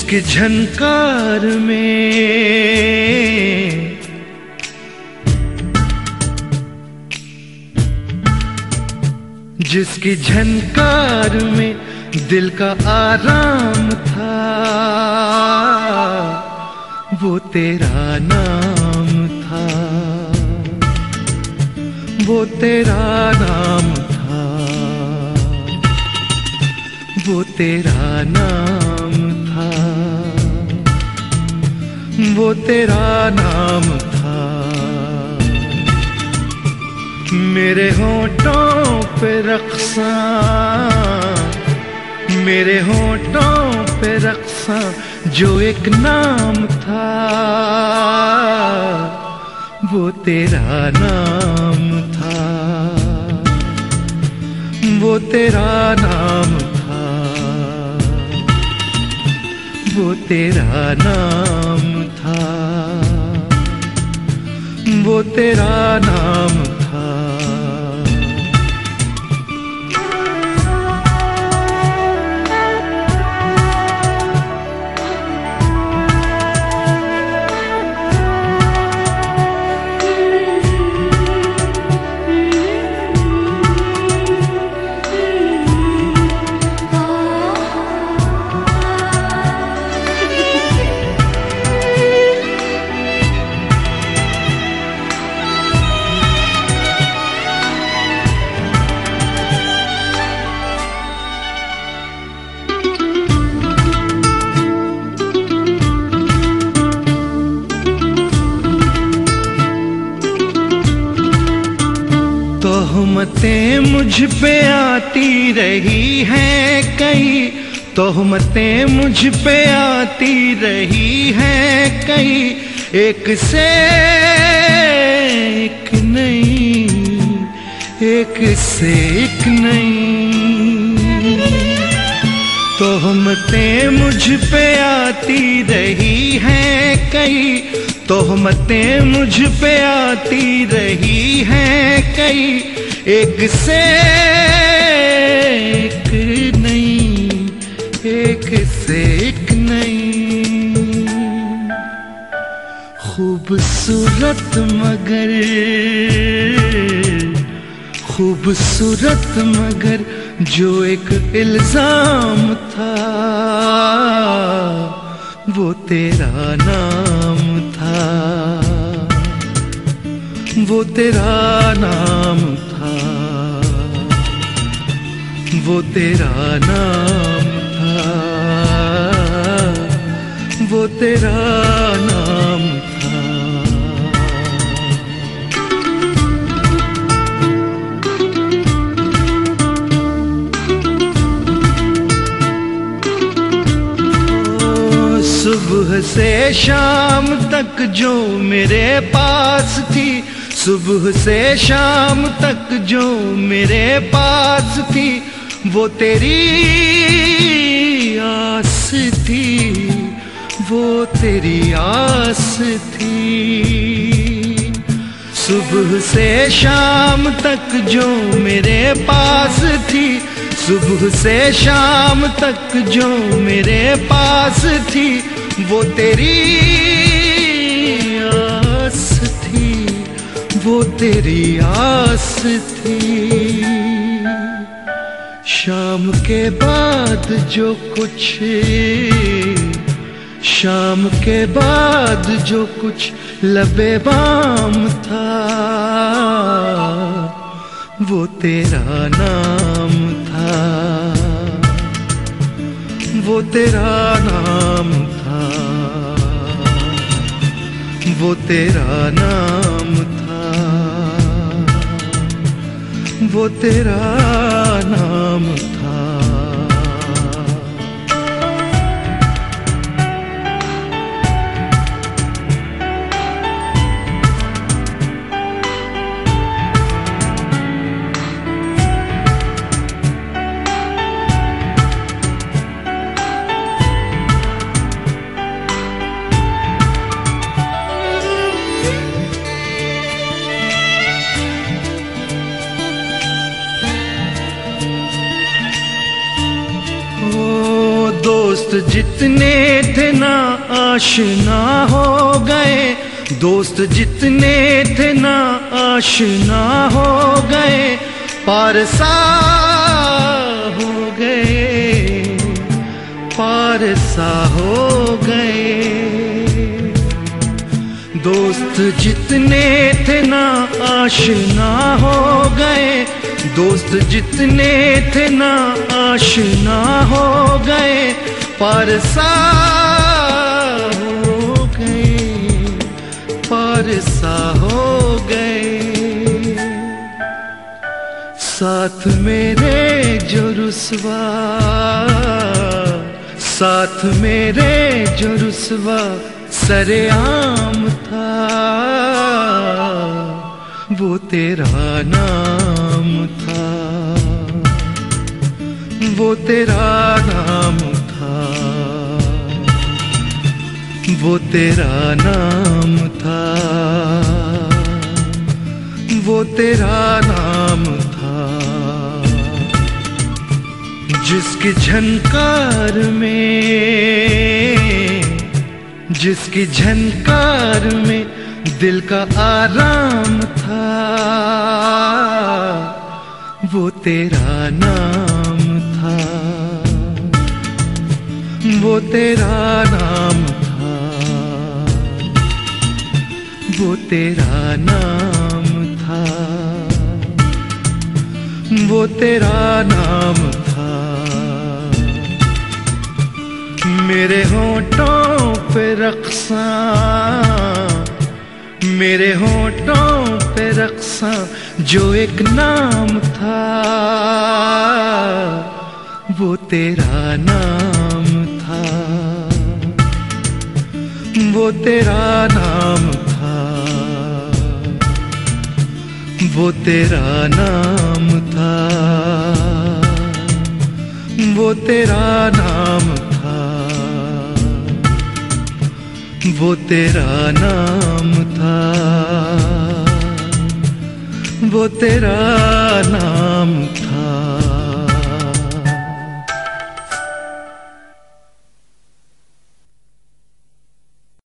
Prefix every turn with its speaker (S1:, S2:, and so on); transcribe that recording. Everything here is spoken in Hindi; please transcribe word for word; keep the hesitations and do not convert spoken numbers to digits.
S1: जिसकी झनकार में जिसकी झनकार में दिल का आराम था, वो तेरा नाम था, वो तेरा नाम था, वो तेरा नाम था, वो तेरा नाम था। मेरे होठों पे रक्सा, मेरे होठों पे रक्सा जो एक नाम था, वो तेरा नाम था, वो तेरा नाम था, वो तेरा नाम था, वो तेरा नाम था। तोहमतें मुझ पे आती रही हैं कई, तोहमतें मुझ पे आती रही हैं कई, एक से एक नहीं, एक से एक नहीं। तोहमतें मुझ पे आती रही हैं कई, तोहमतें मुझ पे आती रही हैं कई, एक से एक नहीं, एक से एक नहीं। खूबसूरत मगर, खूबसूरत मगर जो एक इल्जाम था, वो तेरा नाम था, वो तेरा नाम था, वो तेरा नाम था, वो तेरा नाम था। सुबह से शाम तक जो मेरे पास थी, सुबह से शाम तक जो मेरे पास थी, वो तेरी आस थी, वो तेरी आस थी। सुबह से शाम तक जो मेरे पास थी, सुबह से शाम तक जो मेरे पास थी, वो तेरी आस थी, वो तेरी आस थी। शाम के बाद जो कुछ, शाम के बाद जो कुछ लबे बाम था, वो तेरा नाम था, वो तेरा नाम था, वो तेरा नाम था, वो तेरा नाम था। दोस्त जितने थे ना आशना हो गए, दोस्त जितने थे ना आशना हो गए, पारसा हो गए, पारसा हो गए। दोस्त जितने थे ना आशना हो गए, दोस्त जितने थे ना आशना हो गए, पारसा हो गए, पारसा हो गए। साथ मेरे जो रुसवा, साथ मेरे जो रुसवा सरेआम था, वो तेरा नाम था, वो तेरा नाम था, वो तेरा नाम था, वो तेरा नाम था। जिसकी झनकार में, जिसकी झनकार में दिल का आराम था, वो तेरा नाम था, वो तेरा नाम था, वो तेरा नाम था, वो तेरा नाम था। मेरे होठों पे रक्सा, मेरे होठों पे रक्सा जो एक नाम था, वो तेरा नाम था, वो तेरा नाम था, वो तेरा नाम था, वो तेरा नाम था, वो तेरा नाम था, वो तेरा नाम